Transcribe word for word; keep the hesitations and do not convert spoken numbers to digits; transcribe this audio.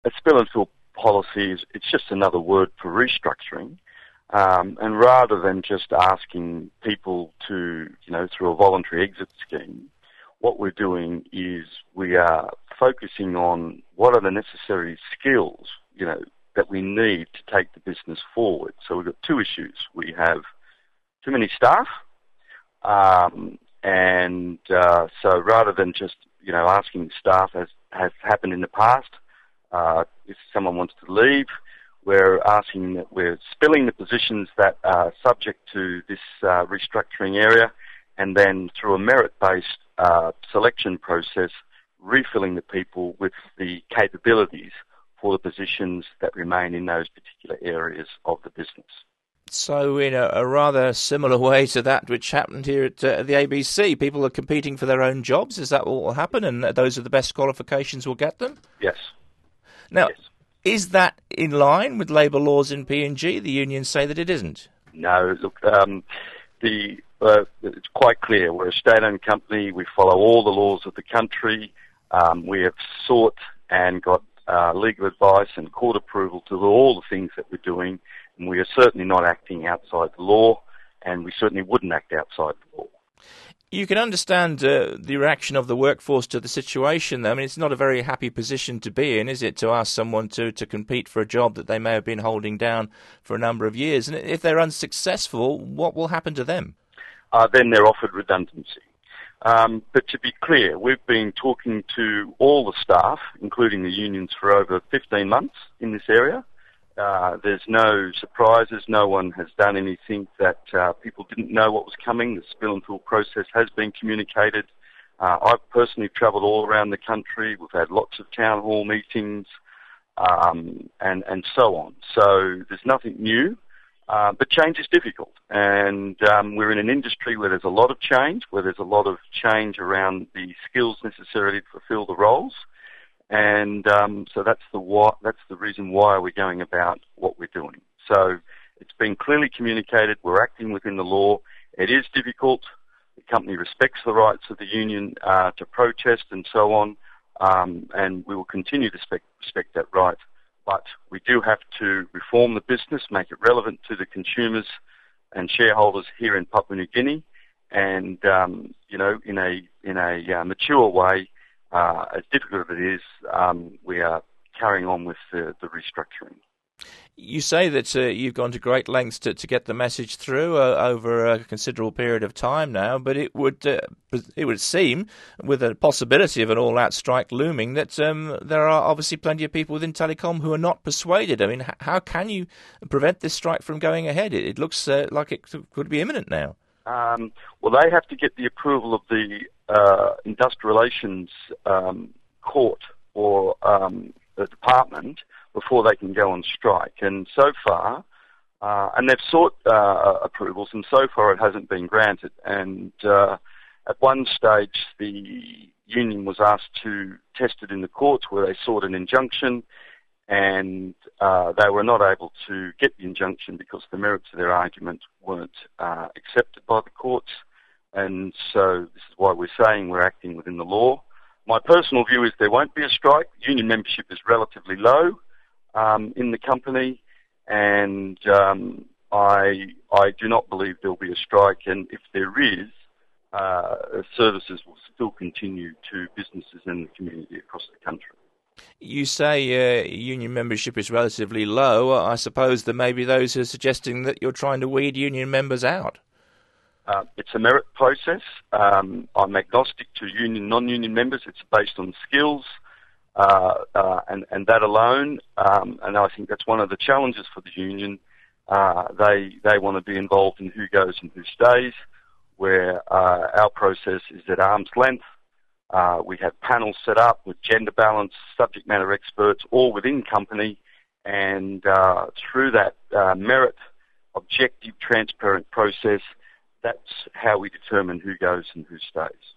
a spill and fill policy is it's just another word for restructuring. Um, and rather than just asking people to, you know, through a voluntary exit scheme, what we're doing is we are focusing on what are the necessary skills, you know, that we need to take the business forward. So we've got two issues. We have too many staff, um, and uh, so rather than just, you know, asking staff, as has happened in the past, uh, if someone wants to leave, we're asking that we're spilling the positions that are subject to this uh, restructuring area, and then through a merit-based uh, selection process, refilling the people with the capabilities for the positions that remain in those particular areas of the business. So in a, a rather similar way to that which happened here at uh, the A B C, people are competing for their own jobs. Is that what will happen, and those are the best qualifications will get them? Yes. Now, yes. Is that in line with labour laws in P N G? The unions say that it isn't. No, look, um, the uh, it's quite clear. We're a state-owned company. We follow all the laws of the country. Um, we have sought and got uh, legal advice and court approval to do all the things that we're doing, and we are certainly not acting outside the law, and we certainly wouldn't act outside the law. You can understand uh, the reaction of the workforce to the situation. I mean, it's not a very happy position to be in, is it, to ask someone to, to compete for a job that they may have been holding down for a number of years? And if they're unsuccessful, what will happen to them? Uh, then they're offered redundancy. Um, but to be clear, we've been talking to all the staff, including the unions, for over fifteen months in this area. Uh, there's no surprises. No one has done anything that uh, people didn't know what was coming. The spill and fill process has been communicated. Uh, I've personally travelled all around the country. We've had lots of town hall meetings um, and, and so on. So there's nothing new, uh, but change is difficult. And um, we're in an industry where there's a lot of change, where there's a lot of change around the skills necessary to fulfil the roles. And um, so that's the why, that's the reason why we're going about what we're doing. So it's been clearly communicated. We're acting within the law. It is difficult. The company respects the rights of the union uh, to protest and so on, um, and we will continue to respect, respect that right. But we do have to reform the business, make it relevant to the consumers and shareholders here in Papua New Guinea, and um, you know, in a in a uh, mature way. Uh, as difficult as it is, um, we are carrying on with the, the restructuring. You say that uh, you've gone to great lengths to, to get the message through uh, over a considerable period of time now, but it would uh, it would seem, with a possibility of an all-out strike looming, that um, there are obviously plenty of people within Telecom who are not persuaded. I mean, h- how can you prevent this strike from going ahead? It, it looks uh, like it could be imminent now. Um, well, they have to get the approval of the uh, Industrial Relations um, Court or um, the department before they can go on strike. And so far, uh, and they've sought uh, approvals, and so far it hasn't been granted. And uh, at one stage, the union was asked to test it in the courts, where they sought an injunction, and uh, they were not able to get the injunction because the merits of their argument weren't uh, accepted by the courts. And so this is why we're saying we're acting within the law. My personal view is there won't be a strike. Union membership is relatively low um, in the company, and um, I I do not believe there'll be a strike. And if there is, uh, services will still continue to businesses in the community across the country. You say uh, union membership is relatively low. I suppose there may be those who are suggesting that you're trying to weed union members out. Uh, it's a merit process. Um, I'm agnostic to union, non-union members. It's based on skills uh, uh, and, and that alone. Um, and I think that's one of the challenges for the union. Uh, they they want to be involved in who goes and who stays, where uh, our process is at arm's length. Uh, we have panels set up with gender balance, subject matter experts, all within company, and uh, through that uh, merit, objective, transparent process, that's how we determine who goes and who stays.